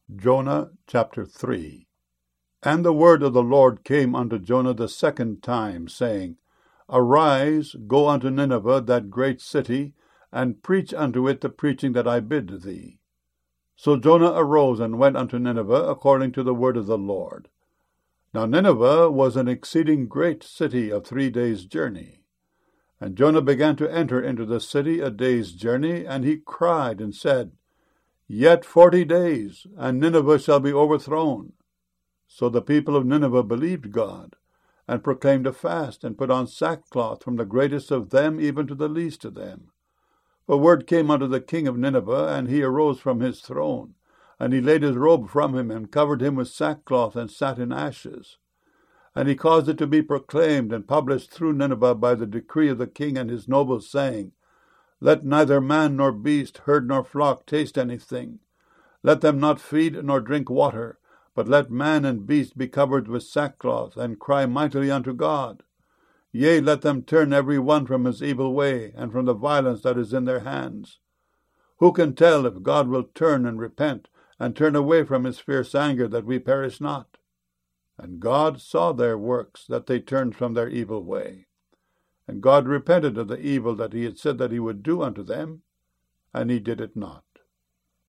Jonah chapter 3. And the word of the Lord came unto Jonah the second time, saying, Arise, go unto Nineveh, that great city, and preach unto it the preaching that I bid thee. So Jonah arose and went unto Nineveh, according to the word of the Lord. Now Nineveh was an exceeding great city of 3 days' journey. And Jonah began to enter into the city a day's journey, and he cried and said, Yet 40 days, and Nineveh shall be overthrown. So the people of Nineveh believed God, and proclaimed a fast, and put on sackcloth from the greatest of them even to the least of them. For word came unto the king of Nineveh, and he arose from his throne, and he laid his robe from him, and covered him with sackcloth, and sat in ashes. And he caused it to be proclaimed and published through Nineveh by the decree of the king and his nobles, saying, Let neither man nor beast, herd nor flock taste anything. Let them not feed nor drink water, but let man and beast be covered with sackcloth, and cry mightily unto God. Yea, let them turn every one from his evil way, and from the violence that is in their hands. Who can tell if God will turn and repent, and turn away from his fierce anger, that we perish not? And God saw their works, that they turned from their evil way. And God repented of the evil that he had said that he would do unto them, and he did it not.